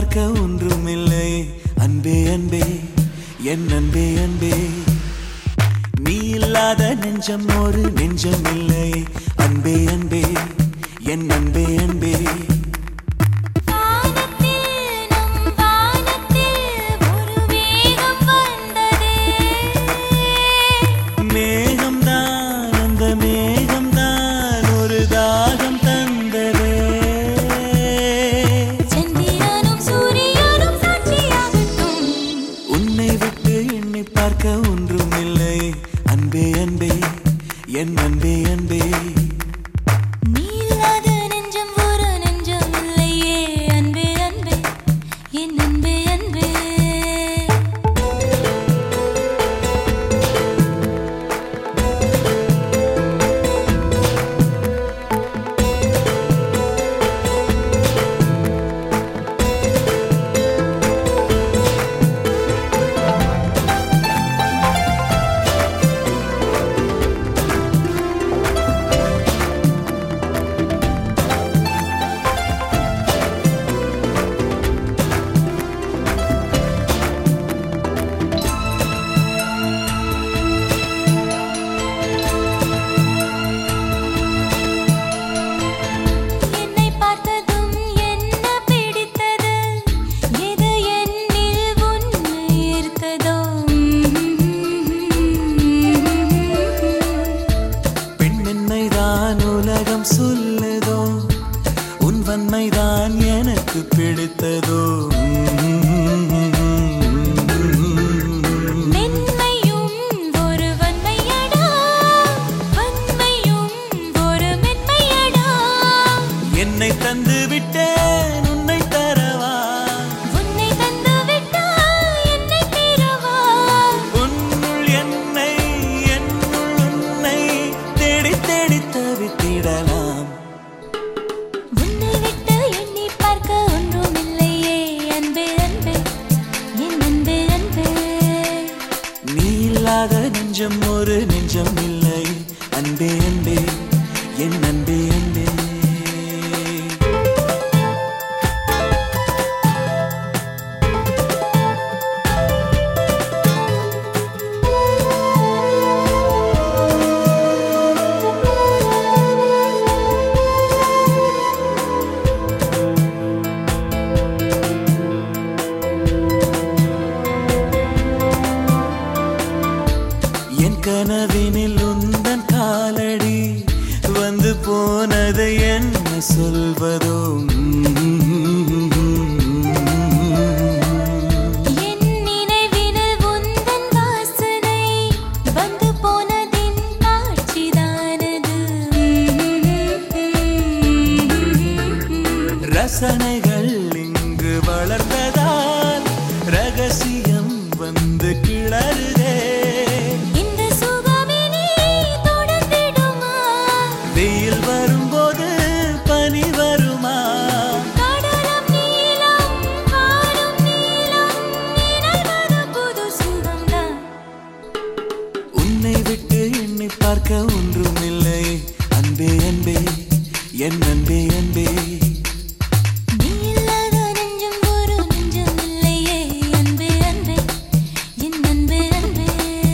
பார்க்க ஒன்றுமில்லை. அன்பே அன்பே என் அன்பே அன்பே, நீ இல்லாத நெஞ்சம் ஒரு நெஞ்சம் இல்லை. அன்பே அன்பே என் அன்பே அன்பே. மேகம்தான் அந்த மேகம்தான் ஒரு தாகம் தந்ததே. சந்திரனும் சூரியனும் சாட்சியாகட்டும். உன்னை விட்டு எண்ணி பார்க்க ஒன்றுமில்லை. அன்பே அன்பே என் அன்பே அன்பே. நீ இல்லாத நெஞ்சம் ஒரு நெஞ்சம் இல்லையே. அன்பே அன்பே என் அன்பே அன்பே. என்னை பார்த்ததும் என்ன பிடித்தது? எது என்னில் உன்னை ஈர்த்ததோ? பெண்ணென்மைதான் உலகம் சொல்லுதோ, உன் வன்மைதான் எனக்கு பிடித்ததோ. மென்மையும் ஒரு வன்மையடா, வன்மையும் ஒரு மென்மையடா. என்னை தந்து விட்டேன் உன்னை தரவா, உன்னை தந்து விட்டால் என்னை பெறவா? உன்னுள் என்னை என்னுள் உன்னை தேடி தேடி தவித்திடலாம். உன்னை விட்டு எண்ணி பார்க்க ஒன்றுமில்லையே. அன்பே அன்பே என் அன்பே அன்பே. நீ இல்லாத நெஞ்சம் ஒரு நெஞ்சம் இல்லை. அன்பே அன்பே என் அன்பே அன்பே. என் கனவினில் உந்தன் காலடி வந்து போனது என்ன சொல்வதோ. என் நினைவினில் உந்தன் வாசனை வந்து போனதின் காட்சிதானது. ரசனைகள் இங்கு வளர்ந்ததால் ரகசியம் வந்து கிளறுதே. இந்த சுகமினி தொடர்ந்திடுமா? வெயில் வரும்போது பனி வருமா? கடலும் நீலம் வானும் நீலம் நினைவது புது சுகம்தான். உன்னை விட்டு எண்ணி பார்க்க ஒன்றுமில்லை. அன்பே அன்பே என் அன்பே அன்பே. நீ இல்லாத நெஞ்சம் ஒரு நெஞ்சம் இல்லையே. அன்பே அன்பே என் அன்பே அன்பே.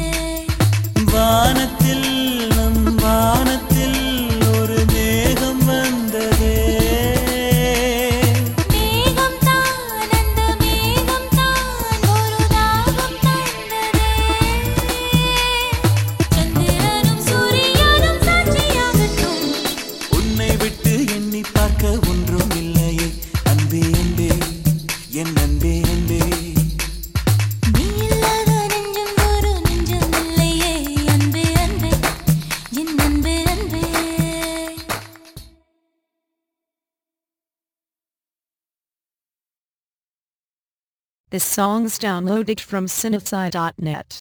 வானத்தில் நம் வானத்தில் ஒரு மேகம் வந்ததே. மேகம்தான் அந்த மேகம்தான் ஒரு தாகம் தந்ததே. சந்திரனும் சூரியனும் சாட்சியாகட்டும். உன்னை விட்டு எண்ணி பார்க்க ஒன்றுமில்லையே. அன்பே அன்பே என் அன்பே அன்பே. நீ இல்லாத நெஞ்சம் ஒரு நெஞ்சம் இல்லையே. அன்பே அன்பே என் அன்பே அன்பே. This song's downloaded from Cinepsci.net.